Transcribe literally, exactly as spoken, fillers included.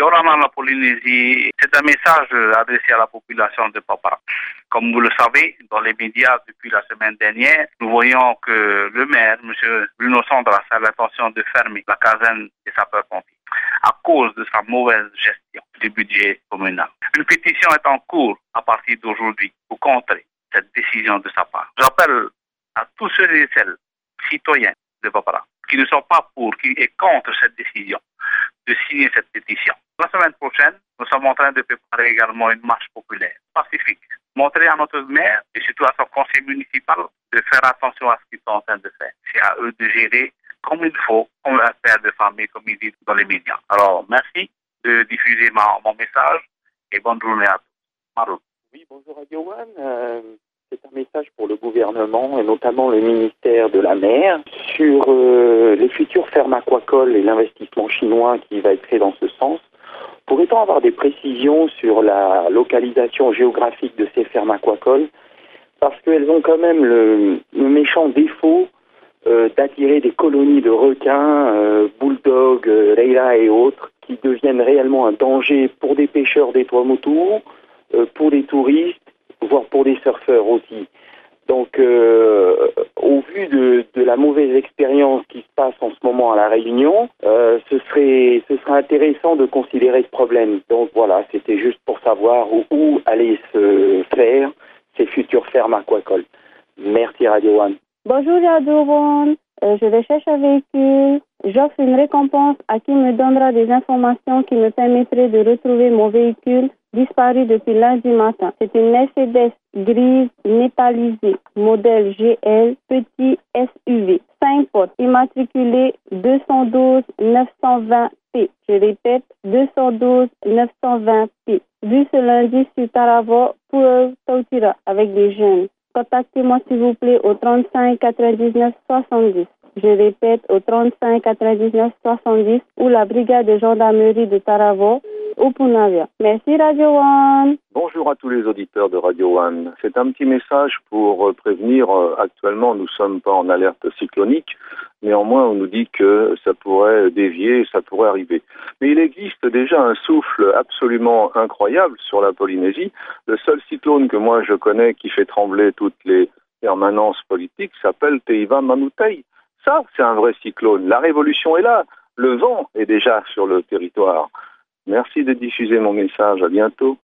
Yorana la Polynésie, c'est un message adressé à la population de Papara. Comme vous le savez, dans les médias depuis la semaine dernière, nous voyons que le maire, M. Bruno Sandras, a l'intention de fermer la caserne des sapeurs-pompiers à cause de sa mauvaise gestion du budget communal. Une pétition est en cours à partir d'aujourd'hui pour contrer cette décision de sa part. J'appelle à tous ceux et celles, citoyens de Papara, qui ne sont pas pour, qui est contre cette décision, de signer cette pétition. La semaine prochaine, nous sommes en train de préparer également une marche populaire, pacifique. Montrer à notre maire et surtout à son conseil municipal de faire attention à ce qu'ils sont en train de faire. C'est à eux de gérer comme il faut, comme un père de famille, comme ils disent dans les médias. Alors, merci de diffuser ma, mon message et bonne journée à tous. Marou. Oui, bonjour Radio One. Euh, c'est un message pour le gouvernement et notamment le ministère de la Mer sur euh, les futures fermes aquacoles et l'investissement chinois qui va être fait dans ce sens. Pourrait-on avoir des précisions sur la localisation géographique de ces fermes aquacoles? Parce qu'elles ont quand même le, le méchant défaut euh, d'attirer des colonies de requins, euh, bulldogs, euh, leila et autres, qui deviennent réellement un danger pour des pêcheurs des Tuamotu, euh, pour les touristes, voire pour des surfeurs aussi. Donc, euh, au vu de, de la mauvaise expérience qui se passe en ce moment à La Réunion, euh, ce serait, ce serait intéressant de considérer ce problème. Donc voilà, c'était juste pour savoir où, où allaient se faire ces futures fermes aquacoles. Merci Radio One. Bonjour Radio One, euh, je recherche un véhicule. J'offre une récompense à qui me donnera des informations qui me permettraient de retrouver mon véhicule disparu depuis lundi matin. C'est une Mercedes grise métallisée, modèle G L, petit S U V, cinq portes, immatriculé deux cent douze neuf cent vingt P. Je répète, deux cent douze neuf cent vingt P. Vu ce lundi sur Taravo pour Tautira avec des jeunes. Contactez-moi s'il vous plaît au trente-cinq quatre-vingt-dix-neuf soixante-dix. Je répète, au trente-cinq quatre-vingt-dix-neuf soixante-dix ou la brigade de gendarmerie de Taravo ou Punavia. Merci Radio One. Bonjour à tous les auditeurs de Radio One. C'est un petit message pour prévenir. Actuellement, nous ne sommes pas en alerte cyclonique. Néanmoins, on nous dit que ça pourrait dévier, ça pourrait arriver. Mais il existe déjà un souffle absolument incroyable sur la Polynésie. Le seul cyclone que moi je connais qui fait trembler toutes les permanences politiques s'appelle Teiva Manutei. Ça, c'est un vrai cyclone. La révolution est là. Le vent est déjà sur le territoire. Merci de diffuser mon message. À bientôt.